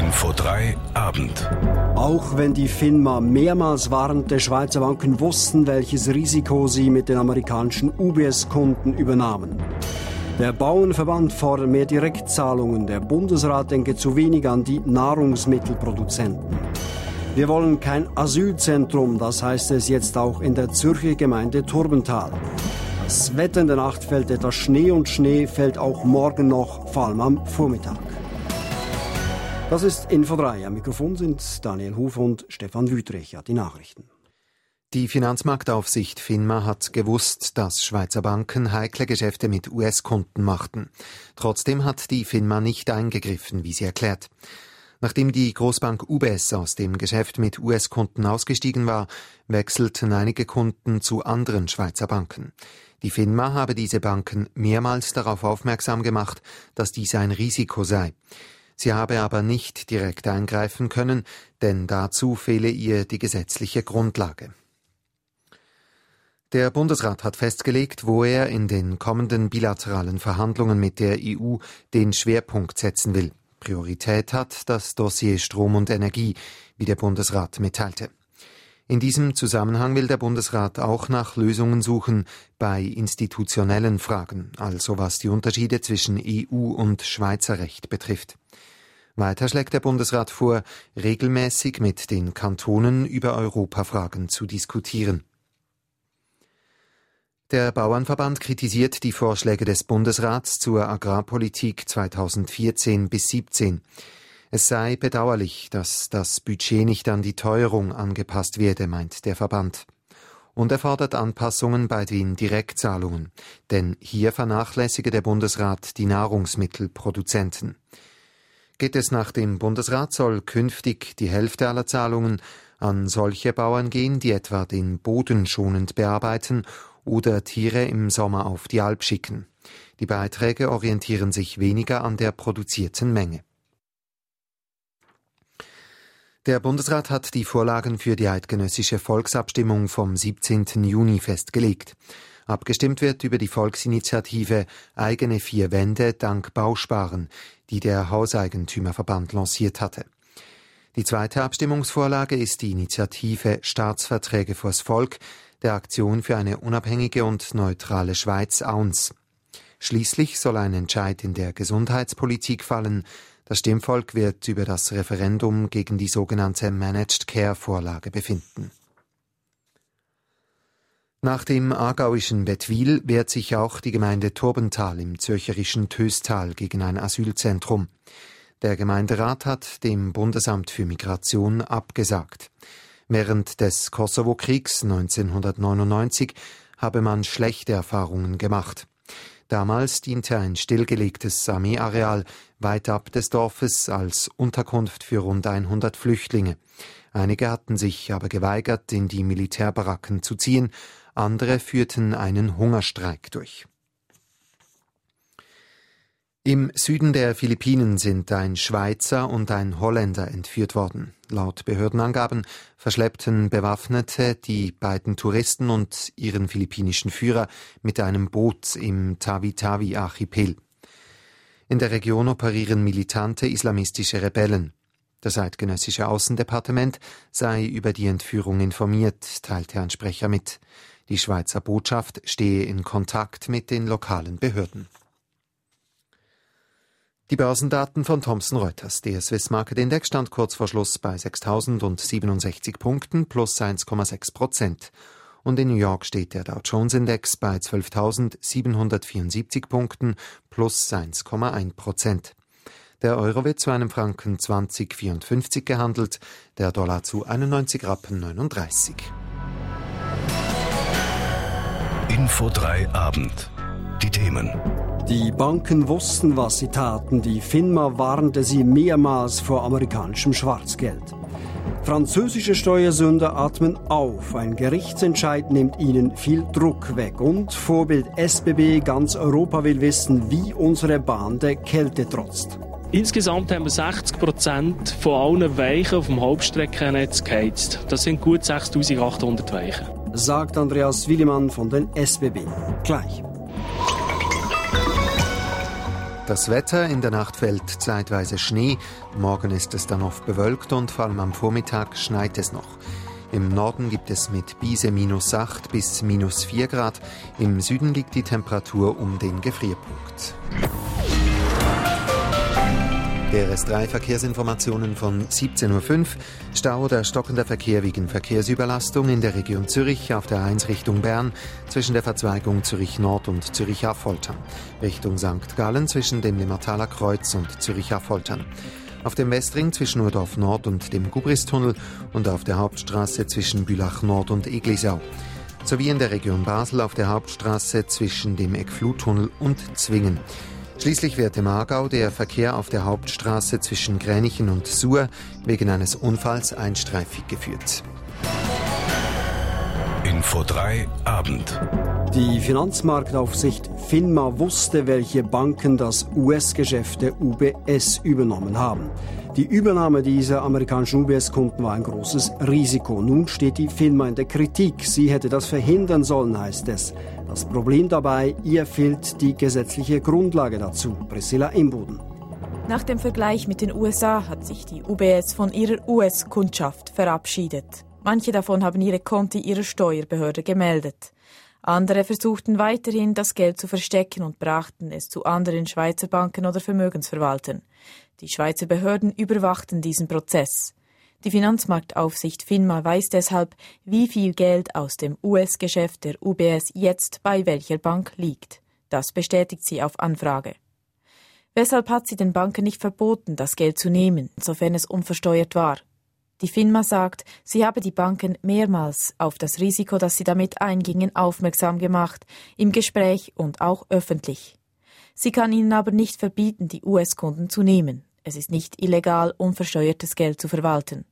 Info 3 Abend. Auch wenn die FINMA mehrmals warnte, Schweizer Banken wussten, welches Risiko sie mit den amerikanischen UBS-Kunden übernahmen. Der Bauernverband fordert mehr Direktzahlungen. Der Bundesrat denke zu wenig an die Nahrungsmittelproduzenten. Wir wollen kein Asylzentrum, das heißt es jetzt auch in der Zürcher Gemeinde Turbental. Das Wetter in der Nacht fällt etwas Schnee und Schnee fällt auch morgen noch, vor allem am Vormittag. Das ist Info 3. Am Mikrofon sind Daniel Huf und Stefan Wüthrich. Die Nachrichten. Die Finanzmarktaufsicht FINMA hat gewusst, dass Schweizer Banken heikle Geschäfte mit US-Kunden machten. Trotzdem hat die FINMA nicht eingegriffen, wie sie erklärt. Nachdem die Großbank UBS aus dem Geschäft mit US-Kunden ausgestiegen war, wechselten einige Kunden zu anderen Schweizer Banken. Die FINMA habe diese Banken mehrmals darauf aufmerksam gemacht, dass dies ein Risiko sei. Sie habe aber nicht direkt eingreifen können, denn dazu fehle ihr die gesetzliche Grundlage. Der Bundesrat hat festgelegt, wo er in den kommenden bilateralen Verhandlungen mit der EU den Schwerpunkt setzen will. Priorität hat das Dossier Strom und Energie, wie der Bundesrat mitteilte. In diesem Zusammenhang will der Bundesrat auch nach Lösungen suchen bei institutionellen Fragen, also was die Unterschiede zwischen EU- und Schweizer Recht betrifft. Weiter schlägt der Bundesrat vor, regelmäßig mit den Kantonen über Europafragen zu diskutieren. Der Bauernverband kritisiert die Vorschläge des Bundesrats zur Agrarpolitik 2014 bis 2017. Es sei bedauerlich, dass das Budget nicht an die Teuerung angepasst werde, meint der Verband. Und er fordert Anpassungen bei den Direktzahlungen, denn hier vernachlässige der Bundesrat die Nahrungsmittelproduzenten. Geht es nach dem Bundesrat, soll künftig die Hälfte aller Zahlungen an solche Bauern gehen, die etwa den Boden schonend bearbeiten oder Tiere im Sommer auf die Alp schicken. Die Beiträge orientieren sich weniger an der produzierten Menge. Der Bundesrat hat die Vorlagen für die eidgenössische Volksabstimmung vom 17. Juni festgelegt. Abgestimmt wird über die Volksinitiative Eigene vier Wände dank Bausparen, die der Hauseigentümerverband lanciert hatte. Die zweite Abstimmungsvorlage ist die Initiative Staatsverträge vors Volk der Aktion für eine unabhängige und neutrale Schweiz AUNS. Schließlich soll ein Entscheid in der Gesundheitspolitik fallen. Das Stimmvolk wird über das Referendum gegen die sogenannte Managed Care Vorlage befinden. Nach dem aargauischen Bettwil wehrt sich auch die Gemeinde Turbental im zürcherischen Töstal gegen ein Asylzentrum. Der Gemeinderat hat dem Bundesamt für Migration abgesagt. Während des Kosovo-Kriegs 1999 habe man schlechte Erfahrungen gemacht. Damals diente ein stillgelegtes Armeeareal weit ab des Dorfes als Unterkunft für rund 100 Flüchtlinge. Einige hatten sich aber geweigert, in die Militärbaracken zu ziehen, andere führten einen Hungerstreik durch. Im Süden der Philippinen sind ein Schweizer und ein Holländer entführt worden. Laut Behördenangaben verschleppten Bewaffnete die beiden Touristen und ihren philippinischen Führer mit einem Boot im Tawi-Tawi-Archipel. In der Region operieren militante islamistische Rebellen. Das eidgenössische Außendepartement sei über die Entführung informiert, teilte ein Sprecher mit. Die Schweizer Botschaft stehe in Kontakt mit den lokalen Behörden. Die Börsendaten von Thomson Reuters. Der Swiss Market Index stand kurz vor Schluss bei 6.067 Punkten plus 1,6%. Und in New York steht der Dow Jones Index bei 12.774 Punkten plus 1,1%. Der Euro wird zu einem Franken 20,54 gehandelt, der Dollar zu 91,39 Rappen. Info 3 Abend. Die Themen. Die Banken wussten, was sie taten. Die FINMA warnte sie mehrmals vor amerikanischem Schwarzgeld. Französische Steuersünder atmen auf. Ein Gerichtsentscheid nimmt ihnen viel Druck weg. Und Vorbild SBB, ganz Europa will wissen, wie unsere Bahn der Kälte trotzt. Insgesamt haben wir 60% von allen Weichen auf dem Hauptstreckennetz geheizt. Das sind gut 6.800 Weichen. Sagt Andreas Willimann von den SBB. Gleich. Das Wetter: In der Nacht fällt zeitweise Schnee, morgen ist es dann oft bewölkt und vor allem am Vormittag schneit es noch. Im Norden gibt es mit Bise -8 bis -4 Grad, im Süden liegt die Temperatur um den Gefrierpunkt. BRS3 Verkehrsinformationen von 17.05 Uhr. Stau oder stockender Verkehr wegen Verkehrsüberlastung in der Region Zürich auf der 1 Richtung Bern zwischen der Verzweigung Zürich Nord und Zürich-Affoltern. Richtung St. Gallen zwischen dem Limmertaler Kreuz und Zürich-Affoltern. Auf dem Westring zwischen Urdorf Nord und dem Gubristunnel und auf der Hauptstraße zwischen Bülach Nord und Eglisau. Sowie in der Region Basel auf der Hauptstraße zwischen dem Eckfluttunnel und Zwingen. Schließlich wird im Aargau der Verkehr auf der Hauptstraße zwischen Gränichen und Suhr wegen eines Unfalls einstreifig geführt. Info 3 Abend. Die Finanzmarktaufsicht FINMA wusste, welche Banken das US-Geschäft der UBS übernommen haben. Die Übernahme dieser amerikanischen UBS-Kunden war ein großes Risiko. Nun steht die FINMA in der Kritik. Sie hätte das verhindern sollen, heißt es. Das Problem dabei: ihr fehlt die gesetzliche Grundlage dazu. Priscilla Imboden. Nach dem Vergleich mit den USA hat sich die UBS von ihrer US-Kundschaft verabschiedet. Manche davon haben ihre Konti ihrer Steuerbehörde gemeldet. Andere versuchten weiterhin, das Geld zu verstecken und brachten es zu anderen Schweizer Banken oder Vermögensverwaltern. Die Schweizer Behörden überwachten diesen Prozess. Die Finanzmarktaufsicht FINMA weiß deshalb, wie viel Geld aus dem US-Geschäft der UBS jetzt bei welcher Bank liegt. Das bestätigt sie auf Anfrage. Weshalb hat sie den Banken nicht verboten, das Geld zu nehmen, sofern es unversteuert war? Die FINMA sagt, sie habe die Banken mehrmals auf das Risiko, das sie damit eingingen, aufmerksam gemacht, im Gespräch und auch öffentlich. Sie kann ihnen aber nicht verbieten, die US-Kunden zu nehmen. Es ist nicht illegal, unversteuertes Geld zu verwalten.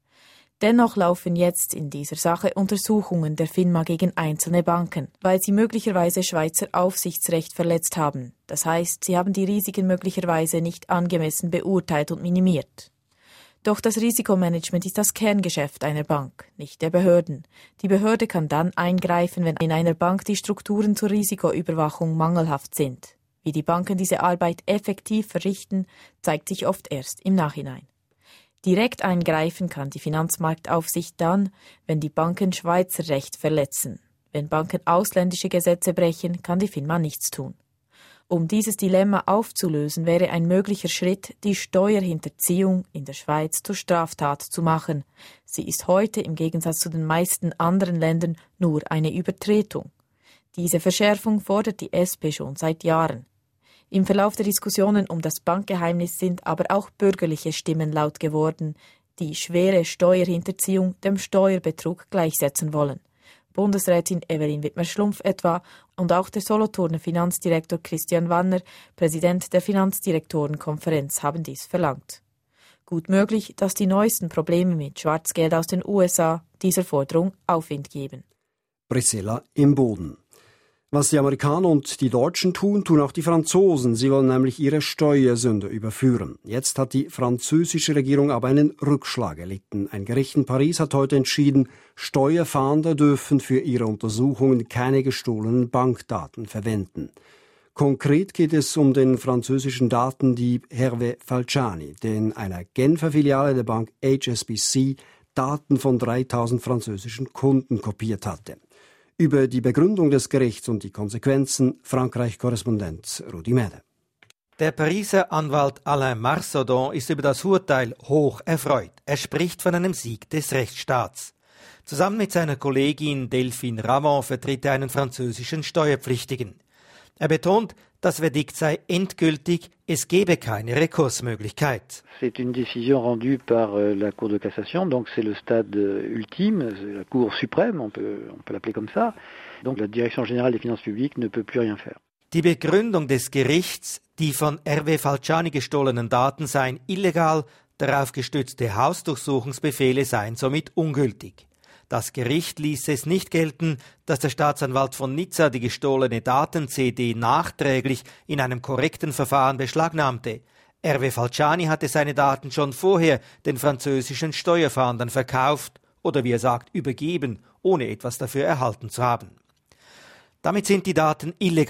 Dennoch laufen jetzt in dieser Sache Untersuchungen der FINMA gegen einzelne Banken, weil sie möglicherweise Schweizer Aufsichtsrecht verletzt haben. Das heißt, sie haben die Risiken möglicherweise nicht angemessen beurteilt und minimiert. Doch das Risikomanagement ist das Kerngeschäft einer Bank, nicht der Behörden. Die Behörde kann dann eingreifen, wenn in einer Bank die Strukturen zur Risikoüberwachung mangelhaft sind. Wie die Banken diese Arbeit effektiv verrichten, zeigt sich oft erst im Nachhinein. Direkt eingreifen kann die Finanzmarktaufsicht dann, wenn die Banken Schweizer Recht verletzen. Wenn Banken ausländische Gesetze brechen, kann die FINMA nichts tun. Um dieses Dilemma aufzulösen, wäre ein möglicher Schritt, die Steuerhinterziehung in der Schweiz zur Straftat zu machen. Sie ist heute im Gegensatz zu den meisten anderen Ländern nur eine Übertretung. Diese Verschärfung fordert die SP schon seit Jahren. Im Verlauf der Diskussionen um das Bankgeheimnis sind aber auch bürgerliche Stimmen laut geworden, die schwere Steuerhinterziehung dem Steuerbetrug gleichsetzen wollen. Bundesrätin Evelyn Wittmer-Schlumpf etwa und auch der Solothurner Finanzdirektor Christian Wanner, Präsident der Finanzdirektorenkonferenz, haben dies verlangt. Gut möglich, dass die neuesten Probleme mit Schwarzgeld aus den USA dieser Forderung Aufwind geben. Priscilla Imboden. Was die Amerikaner und die Deutschen tun, tun auch die Franzosen. Sie wollen nämlich ihre Steuersünder überführen. Jetzt hat die französische Regierung aber einen Rückschlag erlitten. Ein Gericht in Paris hat heute entschieden, Steuerfahnder dürfen für ihre Untersuchungen keine gestohlenen Bankdaten verwenden. Konkret geht es um den französischen Datendieb Hervé Falciani, der in einer Genfer Filiale der Bank HSBC Daten von 3000 französischen Kunden kopiert hatte. Über die Begründung des Gerichts und die Konsequenzen Frankreich-Korrespondent Rudi Mede. Der Pariser Anwalt Alain Marsaudon ist über das Urteil hoch erfreut. Er spricht von einem Sieg des Rechtsstaats. Zusammen mit seiner Kollegin Delphine Ravon vertritt er einen französischen Steuerpflichtigen. Er betont, das Verdikt sei endgültig, es gebe keine Rekursmöglichkeit. C'est une décision rendue par la Cour de cassation, donc c'est le stade ultime, c'est la Cour suprême, on peut l'appeler comme ça. Donc la Direction générale des finances publiques ne peut plus rien faire. Die Begründung des Gerichts, die von Hervé Falciani gestohlenen Daten seien illegal, darauf gestützte Hausdurchsuchungsbefehle seien somit ungültig. Das Gericht ließ es nicht gelten, dass der Staatsanwalt von Nizza die gestohlene Daten-CD nachträglich in einem korrekten Verfahren beschlagnahmte. Hervé Falciani hatte seine Daten schon vorher den französischen Steuerfahndern verkauft oder, wie er sagt, übergeben, ohne etwas dafür erhalten zu haben. Damit sind die Daten illegal.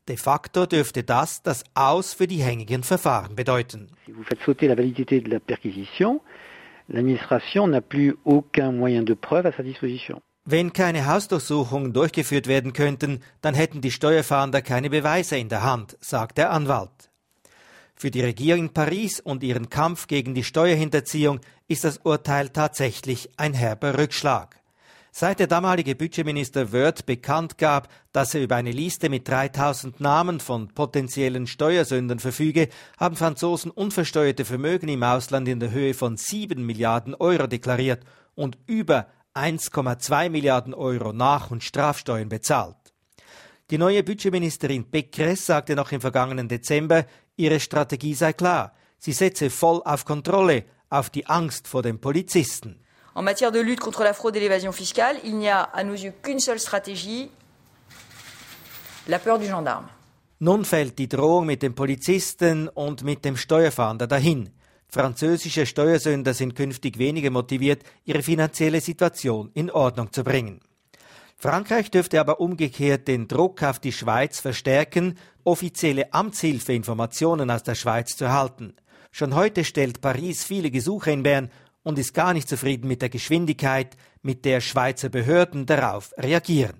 De facto dürfte das Aus für die hängigen Verfahren bedeuten. Si vous faites sauter la validité de la perquisition, l'administration n'a plus aucun moyen de preuve à sa disposition. Wenn keine Hausdurchsuchungen durchgeführt werden könnten, dann hätten die Steuerfahnder keine Beweise in der Hand, sagt der Anwalt. Für die Regierung in Paris und ihren Kampf gegen die Steuerhinterziehung ist das Urteil tatsächlich ein herber Rückschlag. Seit der damalige Budgetminister Wörth bekannt gab, dass er über eine Liste mit 3000 Namen von potenziellen Steuersündern verfüge, haben Franzosen unversteuerte Vermögen im Ausland in der Höhe von 7 Milliarden Euro deklariert und über 1,2 Milliarden Euro Nach- und Strafsteuern bezahlt. Die neue Budgetministerin Pécresse sagte noch im vergangenen Dezember, ihre Strategie sei klar. Sie setze voll auf Kontrolle, auf die Angst vor den Polizisten. En matière de lutte contre la fraude et l'évasion fiscale, il n'y a à nos yeux qu'une seule stratégie, la peur du gendarme. Nun fällt die Drohung mit den Polizisten und mit dem Steuerfahnder dahin. Französische Steuersünder sind künftig weniger motiviert, ihre finanzielle Situation in Ordnung zu bringen. Frankreich dürfte aber umgekehrt den Druck auf die Schweiz verstärken, offizielle Amtshilfeinformationen aus der Schweiz zu erhalten. Schon heute stellt Paris viele Gesuche in Bern und ist gar nicht zufrieden mit der Geschwindigkeit, mit der Schweizer Behörden darauf reagieren.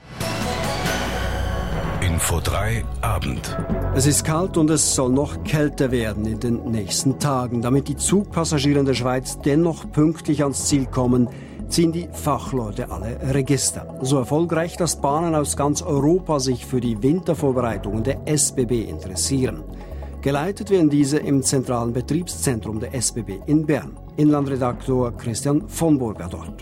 Info 3 Abend. Es ist kalt und es soll noch kälter werden in den nächsten Tagen. Damit die Zugpassagiere in der Schweiz dennoch pünktlich ans Ziel kommen, ziehen die Fachleute alle Register. So erfolgreich, dass Bahnen aus ganz Europa sich für die Wintervorbereitungen der SBB interessieren. Geleitet werden diese im zentralen Betriebszentrum der SBB in Bern. Inlandredaktor Christian von Burger dort.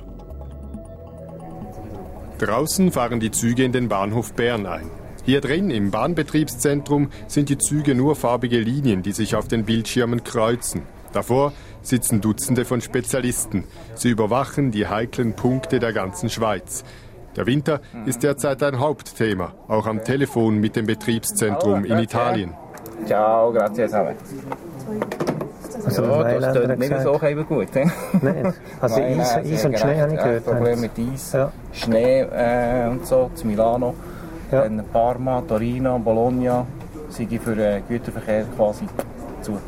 Draußen fahren die Züge in den Bahnhof Bern ein. Hier drin im Bahnbetriebszentrum sind die Züge nur farbige Linien, die sich auf den Bildschirmen kreuzen. Davor sitzen Dutzende von Spezialisten. Sie überwachen die heiklen Punkte der ganzen Schweiz. Der Winter ist derzeit ein Hauptthema, auch am Telefon mit dem Betriebszentrum in Italien. Ciao, grazie salve. Also ja, das tut nicht so gut. Nein, also Eis und Schnee habe ich gehört. Problem mit Eis, ja. Schnee und so, zu Milano, ja. Dann Parma, Torino, Bologna, sind für den Güterverkehr quasi zu.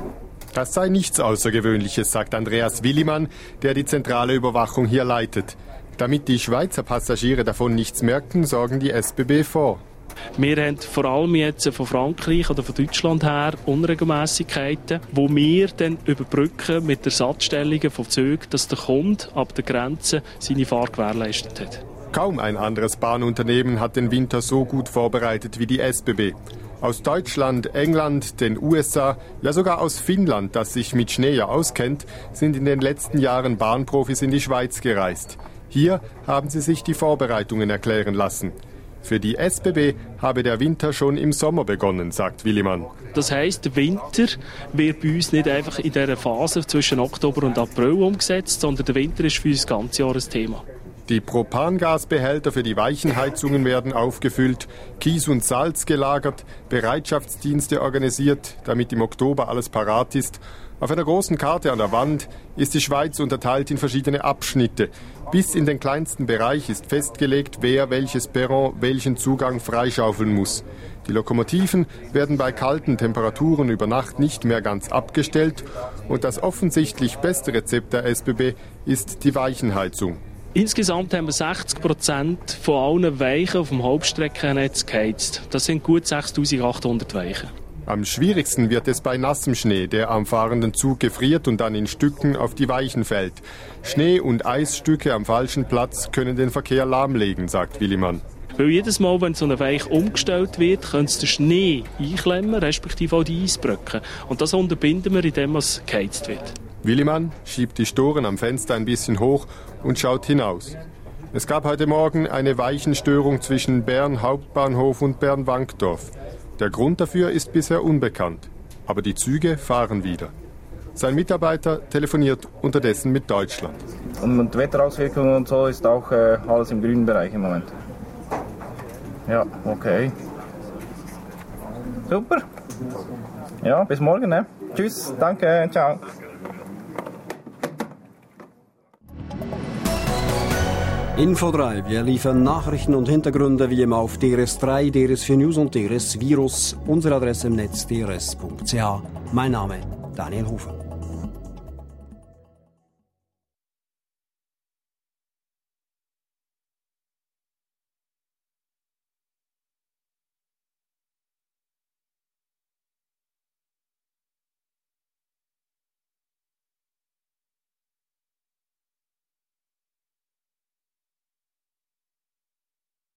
Das sei nichts Außergewöhnliches, sagt Andreas Willimann, der die zentrale Überwachung hier leitet. Damit die Schweizer Passagiere davon nichts merken, sorgen die SBB vor. Wir haben vor allem jetzt von Frankreich oder von Deutschland her Unregelmässigkeiten, die wir dann überbrücken mit Ersatzstellungen von Zügen, dass der Kunde ab der Grenze seine Fahrt gewährleistet hat. Kaum ein anderes Bahnunternehmen hat den Winter so gut vorbereitet wie die SBB. Aus Deutschland, England, den USA, ja sogar aus Finnland, das sich mit Schnee ja auskennt, sind in den letzten Jahren Bahnprofis in die Schweiz gereist. Hier haben sie sich die Vorbereitungen erklären lassen. Für die SBB habe der Winter schon im Sommer begonnen, sagt Willimann. Das heisst, der Winter wird bei uns nicht einfach in dieser Phase zwischen Oktober und April umgesetzt, sondern der Winter ist für uns das ganze Jahr ein Thema. Die Propangasbehälter für die Weichenheizungen werden aufgefüllt, Kies und Salz gelagert, Bereitschaftsdienste organisiert, damit im Oktober alles parat ist. Auf einer großen Karte an der Wand ist die Schweiz unterteilt in verschiedene Abschnitte. Bis in den kleinsten Bereich ist festgelegt, wer welches Perron welchen Zugang freischaufeln muss. Die Lokomotiven werden bei kalten Temperaturen über Nacht nicht mehr ganz abgestellt und das offensichtlich beste Rezept der SBB ist die Weichenheizung. Insgesamt haben wir 60% von allen Weichen auf dem Hauptstreckennetz geheizt. Das sind gut 6800 Weichen. Am schwierigsten wird es bei nassem Schnee, der am fahrenden Zug gefriert und dann in Stücken auf die Weichen fällt. Schnee- und Eisstücke am falschen Platz können den Verkehr lahmlegen, sagt Willimann. Weil jedes Mal, wenn so eine Weiche umgestellt wird, können sie den Schnee einklemmen, respektive auch die Eisbrücken. Und das unterbinden wir, indem es geheizt wird. Willimann schiebt die Storen am Fenster ein bisschen hoch und schaut hinaus. Es gab heute Morgen eine Weichenstörung zwischen Bern Hauptbahnhof und Bern Wankdorf. Der Grund dafür ist bisher unbekannt, aber die Züge fahren wieder. Sein Mitarbeiter telefoniert unterdessen mit Deutschland. Und Wetterauswirkungen und so ist auch alles im grünen Bereich im Moment. Ja, okay. Super. Ja, bis morgen, ne? Tschüss, danke, ciao. Info 3. Wir liefern Nachrichten und Hintergründe wie immer auf DRS3, DRS4 News und DRS Virus. Unsere Adresse im Netz drs.ch. Mein Name Daniel Hofer.